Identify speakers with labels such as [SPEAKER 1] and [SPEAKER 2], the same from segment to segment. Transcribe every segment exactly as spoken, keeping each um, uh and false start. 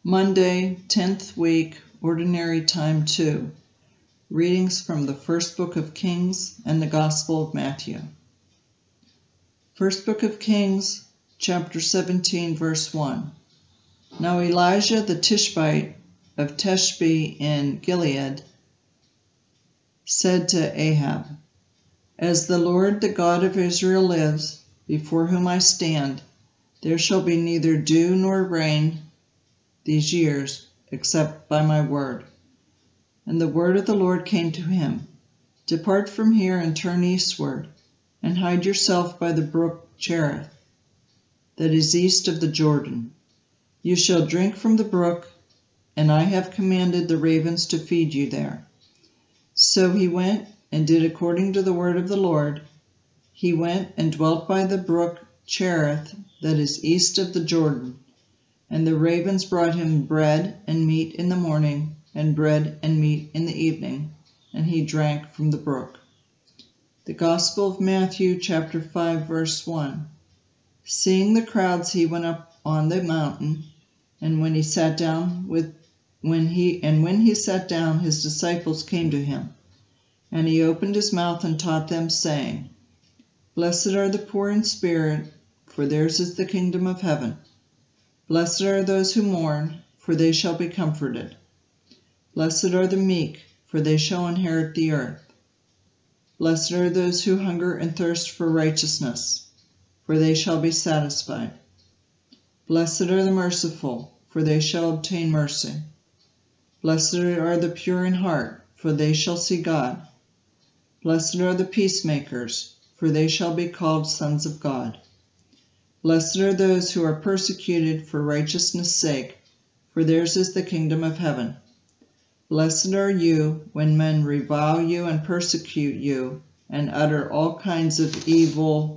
[SPEAKER 1] Monday, tenth week, Ordinary Time two. Readings from the First Book of Kings and the Gospel of Matthew. First Book of Kings, chapter seventeen, verse one. Now Elijah the Tishbite of Tishbe in Gilead said to Ahab, As the Lord the God of Israel lives, before whom I stand, there shall be neither dew nor rain these years, except by my word. And the word of the Lord came to him, Depart from here and turn eastward, and hide yourself by the brook Cherith, that is east of the Jordan. You shall drink from the brook, and I have commanded the ravens to feed you there. So he went and did according to the word of the Lord. He went and dwelt by the brook Cherith, that is east of the Jordan. And the ravens brought him bread and meat in the morning, and bread and meat in the evening, and he drank from the brook. The Gospel of Matthew, chapter five, verse one. Seeing the crowds, he went up on the mountain, and when he sat down with when he and when he sat down, his disciples came to him, and he opened his mouth and taught them, saying, Blessed are the poor in spirit, for theirs is the kingdom of heaven. Blessed are those who mourn, for they shall be comforted. Blessed are the meek, for they shall inherit the earth. Blessed are those who hunger and thirst for righteousness, for they shall be satisfied. Blessed are the merciful, for they shall obtain mercy. Blessed are the pure in heart, for they shall see God. Blessed are the peacemakers, for they shall be called sons of God. Blessed are those who are persecuted for righteousness' sake, for theirs is the kingdom of heaven. Blessed are you when men revile you and persecute you, and utter all kinds of evil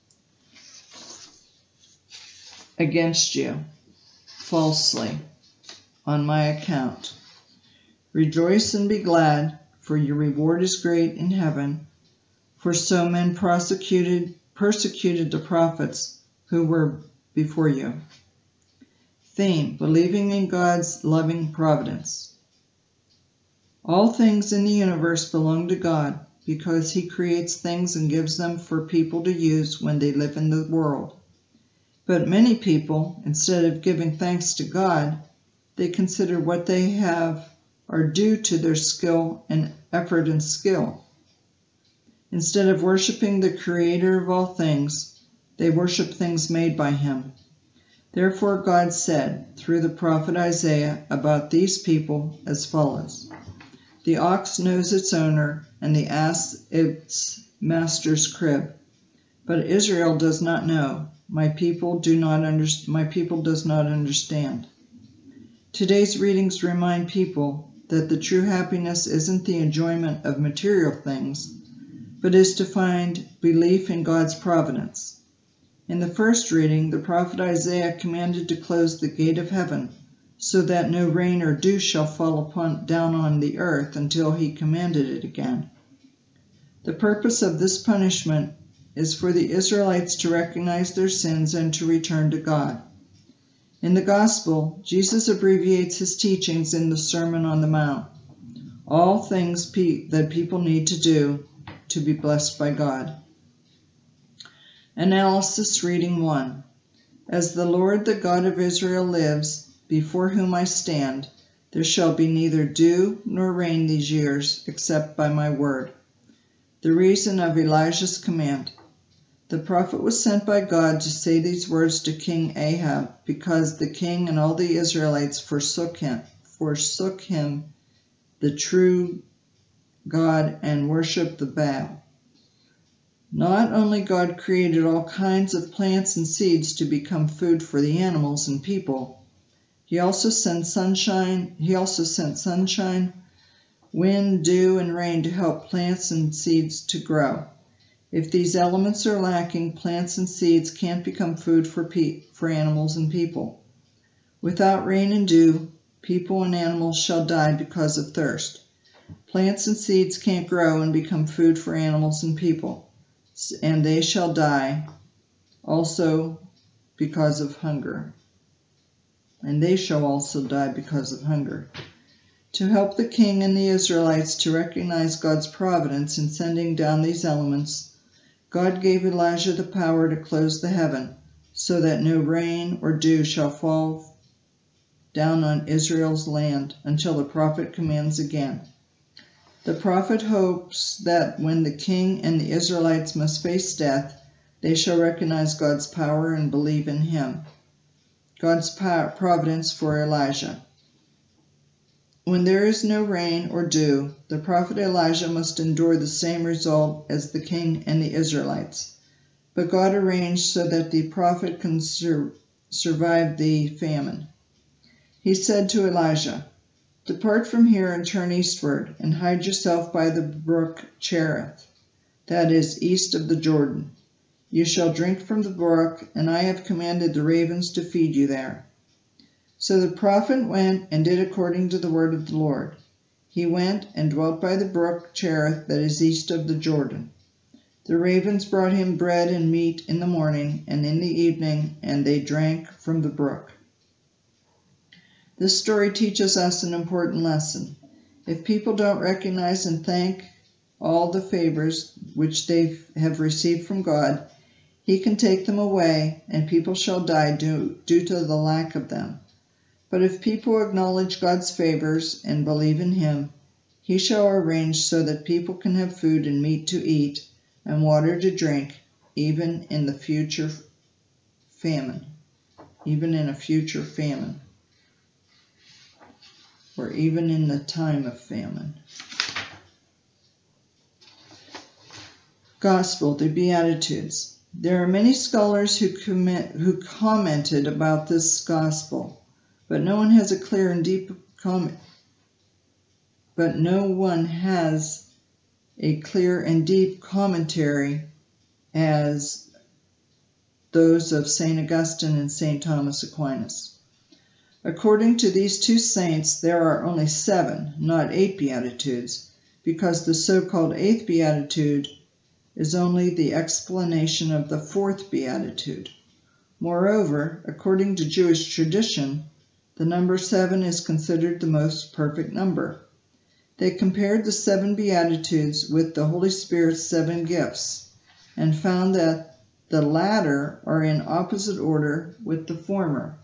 [SPEAKER 1] against you, falsely, on my account. Rejoice and be glad, for your reward is great in heaven, for so men prosecuted, persecuted the prophets who were before you. Theme: believing in God's loving providence. All things in the universe belong to God because he creates things and gives them for people to use when they live in the world. But many people, instead of giving thanks to God, they consider what they have are due to their skill and effort and skill. Instead of worshiping the Creator of all things, they worship things made by him. Therefore God said, through the prophet Isaiah, about these people as follows. The ox knows its owner, and the ass its master's crib. But Israel does not know. My people do not understand. My people does not understand. Today's readings remind people that the true happiness isn't the enjoyment of material things, but is to find belief in God's providence. In the first reading, the prophet Isaiah commanded to close the gate of heaven, so that no rain or dew shall fall upon, down on the earth until he commanded it again. The purpose of this punishment is for the Israelites to recognize their sins and to return to God. In the Gospel, Jesus abbreviates his teachings in the Sermon on the Mount, all things pe- that people need to do to be blessed by God. Analysis reading one. As the Lord the God of Israel lives, before whom I stand, there shall be neither dew nor rain these years, except by my word. The reason of Elijah's command. The prophet was sent by God to say these words to King Ahab, because the king and all the Israelites forsook him, forsook him, the true God, and worshipped the Baal. Not only God created all kinds of plants and seeds to become food for the animals and people, he also sent sunshine, he also sent sunshine, wind, dew, and rain to help plants and seeds to grow. If these elements are lacking, plants and seeds can't become food for pe- for animals and people. Without rain and dew, people and animals shall die because of thirst. Plants and seeds can't grow and become food for animals and people, and they shall die also because of hunger. and they shall also die because of hunger. To help the king and the Israelites to recognize God's providence in sending down these elements, God gave Elijah the power to close the heaven, so that no rain or dew shall fall down on Israel's land until the prophet commands again. The prophet hopes that when the king and the Israelites must face death, they shall recognize God's power and believe in him. God's providence for Elijah. When there is no rain or dew, the prophet Elijah must endure the same result as the king and the Israelites. But God arranged so that the prophet can sur survive the famine. He said to Elijah, "Depart from here and turn eastward, and hide yourself by the brook Cherith, that is, east of the Jordan. You shall drink from the brook, and I have commanded the ravens to feed you there." So the prophet went and did according to the word of the Lord. He went and dwelt by the brook Cherith, that is east of the Jordan. The ravens brought him bread and meat in the morning and in the evening, and they drank from the brook. This story teaches us an important lesson. If people don't recognize and thank all the favors which they have received from God, He can take them away, and people shall die due, due to the lack of them. But if people acknowledge God's favors and believe in Him, He shall arrange so that people can have food and meat to eat and water to drink, even in the future famine, even in a future famine, or even in the time of famine. Gospel, the Beatitudes. There are many scholars who, commit, who commented about this gospel, but no one has a clear and deep comment. But no one has a clear and deep commentary as those of Saint Augustine and Saint Thomas Aquinas. According to these two saints, there are only seven, not eight Beatitudes, because the so-called eighth Beatitude is only the explanation of the fourth Beatitude. Moreover, according to Jewish tradition, the number seven is considered the most perfect number. They compared the seven Beatitudes with the Holy Spirit's seven gifts, and found that the latter are in opposite order with the former.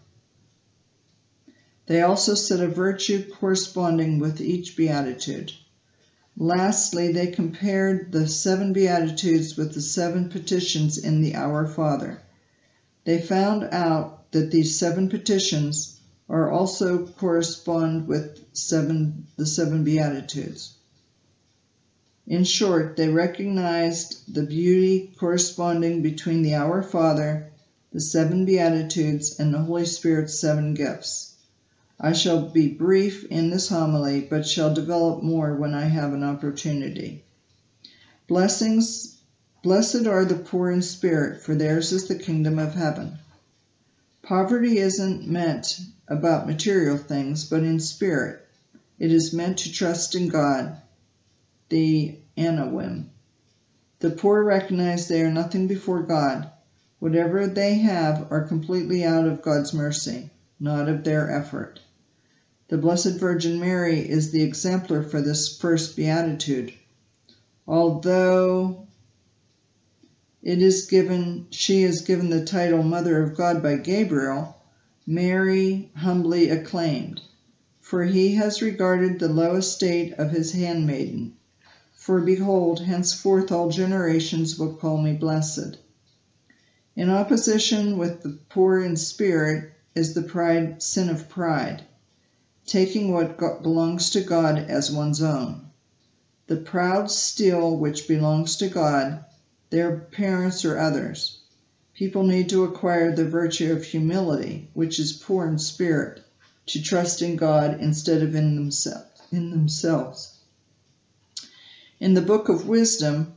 [SPEAKER 1] They also set a virtue corresponding with each Beatitude. Lastly, they compared the seven Beatitudes with the seven petitions in the Our Father. They found out that these seven petitions are also correspond with seven, the seven Beatitudes. In short, they recognized the beauty corresponding between the Our Father, the seven Beatitudes, and the Holy Spirit's seven gifts. I shall be brief in this homily, but shall develop more when I have an opportunity. Blessings, blessed are the poor in spirit, for theirs is the kingdom of heaven. Poverty isn't meant about material things, but in spirit. It is meant to trust in God, the Anawim. The poor recognize they are nothing before God. Whatever they have are completely out of God's mercy, not of their effort. The Blessed Virgin Mary is the exemplar for this first beatitude. Although it is given, she is given the title Mother of God by Gabriel, Mary humbly acclaimed, for he has regarded the low estate of his handmaiden. For behold, henceforth all generations will call me blessed. In opposition with the poor in spirit is the pride, sin of pride, taking what belongs to God as one's own. The proud steal which belongs to God, their parents or others. People need to acquire the virtue of humility, which is poor in spirit, to trust in God instead of in themselves. In themselves. In the Book of Wisdom,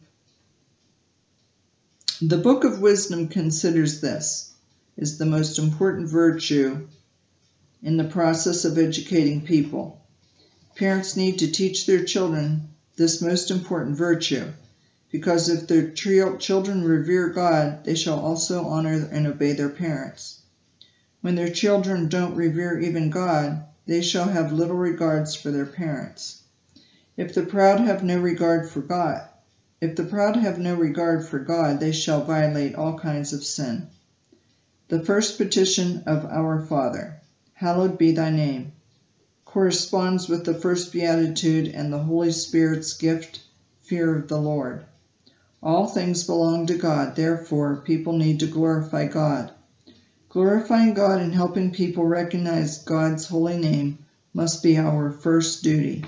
[SPEAKER 1] the Book of Wisdom considers this is the most important virtue in the process of educating people. Parents need to teach their children this most important virtue, because if their children revere God, they shall also honor and obey their parents. When their children don't revere even God, they shall have little regards for their parents. If the proud have no regard for God, if the proud have no regard for God, they shall violate all kinds of sin. The first petition of Our Father, hallowed be thy name, corresponds with the first beatitude and the Holy Spirit's gift, fear of the Lord. All things belong to God, therefore people need to glorify God. Glorifying God and helping people recognize God's holy name must be our first duty.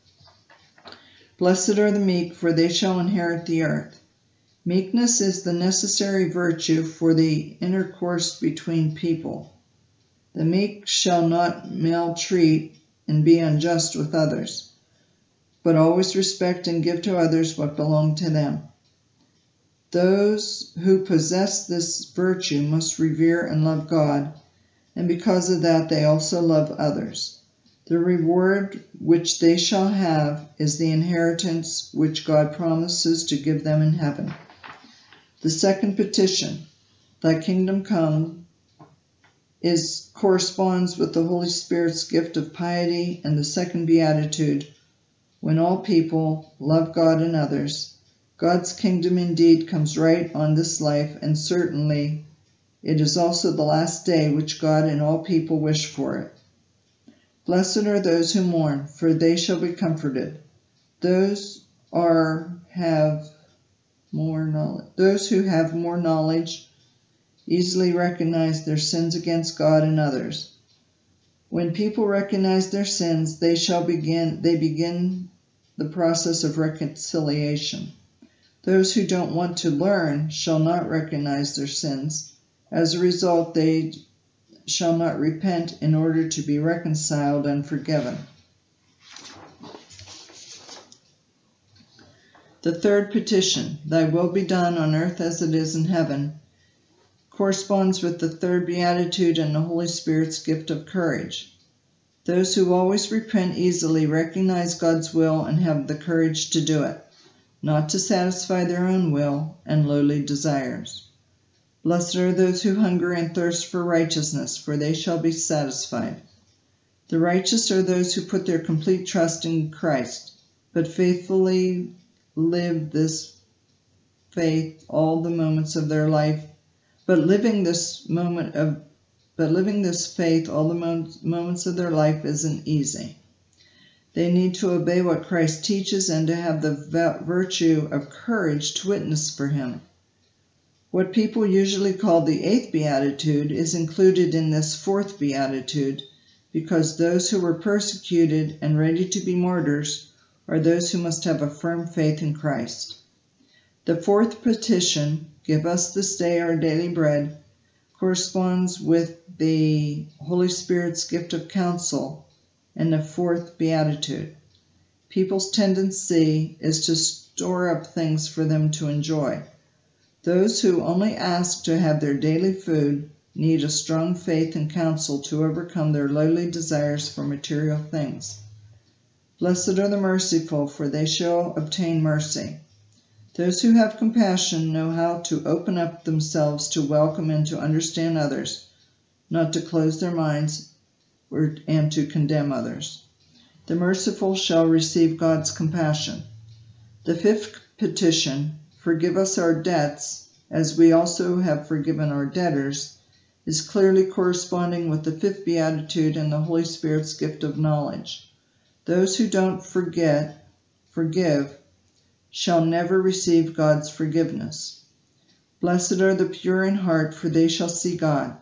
[SPEAKER 1] Blessed are the meek, for they shall inherit the earth. Meekness is the necessary virtue for the intercourse between people. The meek shall not maltreat and be unjust with others, but always respect and give to others what belong to them. Those who possess this virtue must revere and love God, and because of that they also love others. The reward which they shall have is the inheritance which God promises to give them in heaven. The second petition, thy kingdom come, is corresponds with the Holy Spirit's gift of piety and the second beatitude, when all people love God and others. God's kingdom indeed comes right on this life, and certainly it is also the last day which God and all people wish for it. Blessed are those who mourn, for they shall be comforted. Those are have more knowledge. Those who have more knowledge easily recognize their sins against God and others. When people recognize their sins, they shall begin they begin the process of reconciliation. Those who don't want to learn shall not recognize their sins. As a result, they shall not repent in order to be reconciled and forgiven. The third petition, thy will be done on earth as it is in heaven, corresponds with the third beatitude and the Holy Spirit's gift of courage. Those who always repent easily recognize God's will and have the courage to do it, not to satisfy their own will and lowly desires. Blessed are those who hunger and thirst for righteousness, for they shall be satisfied. The righteous are those who put their complete trust in Christ, but faithfully live this faith all the moments of their life, but living this moment of but living this faith all the moments of their life isn't easy. They need to obey what Christ teaches and to have the virtue of courage to witness for him. What people usually call the eighth beatitude is included in this fourth beatitude, because those who were persecuted and ready to be martyrs are those who must have a firm faith in Christ. The fourth petition, give us this day our daily bread, corresponds with the Holy Spirit's gift of counsel and the fourth beatitude. People's tendency is to store up things for them to enjoy. Those who only ask to have their daily food need a strong faith and counsel to overcome their lowly desires for material things. Blessed are the merciful, for they shall obtain mercy. Those who have compassion know how to open up themselves to welcome and to understand others, not to close their minds or, and to condemn others. The merciful shall receive God's compassion. The fifth petition, forgive us our debts, as we also have forgiven our debtors, is clearly corresponding with the fifth beatitude and the Holy Spirit's gift of knowledge. Those who don't forget, forgive, shall never receive God's forgiveness. Blessed are the pure in heart, for they shall see God.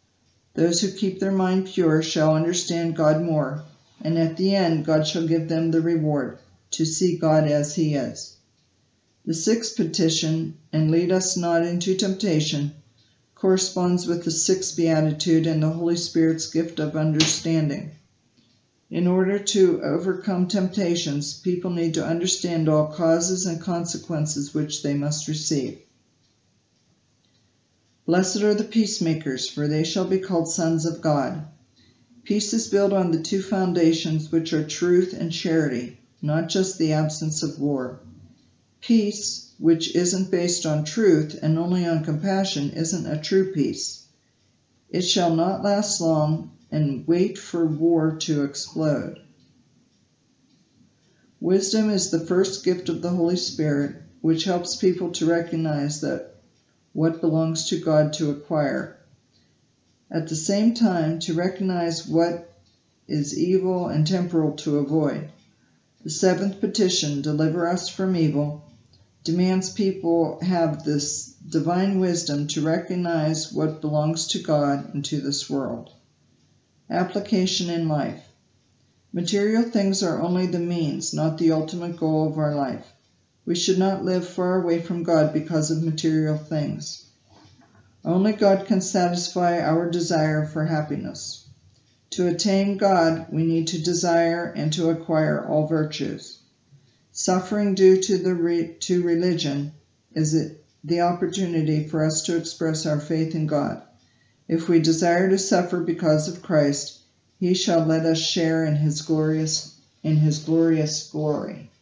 [SPEAKER 1] Those who keep their mind pure shall understand God more, and at the end God shall give them the reward, to see God as he is. The sixth petition, and lead us not into temptation, corresponds with the sixth beatitude and the Holy Spirit's gift of understanding. In order to overcome temptations, people need to understand all causes and consequences which they must receive. Blessed are the peacemakers, for they shall be called sons of God. Peace is built on the two foundations, which are truth and charity, not just the absence of war. Peace, which isn't based on truth and only on compassion, isn't a true peace. It shall not last long, and wait for war to explode. Wisdom is the first gift of the Holy Spirit, which helps people to recognize that what belongs to God to acquire. At the same time, to recognize what is evil and temporal to avoid. The seventh petition, deliver us from evil, demands people have this divine wisdom to recognize what belongs to God and to this world. Application in life. Material things are only the means, not the ultimate goal of our life. We should not live far away from God because of material things. Only God can satisfy our desire for happiness. To attain God, we need to desire and to acquire all virtues. Suffering due to the re to religion is it the opportunity for us to express our faith in God. If we desire to suffer because of Christ, he shall let us share in his glorious in his glorious glory.